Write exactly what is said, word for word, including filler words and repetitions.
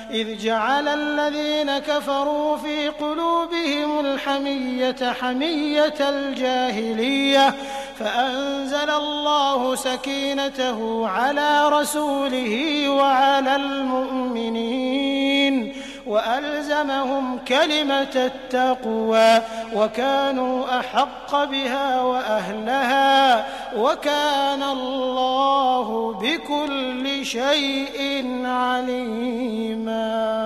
إذ جعل الذين كفروا في قلوبهم الحمية حمية الجاهلية فأنزل الله سكينته على رسوله وعلى المؤمنين وألزمهم كلمة التقوى وكانوا أحق بها وأهلها وكان الله بكل شيء عليما.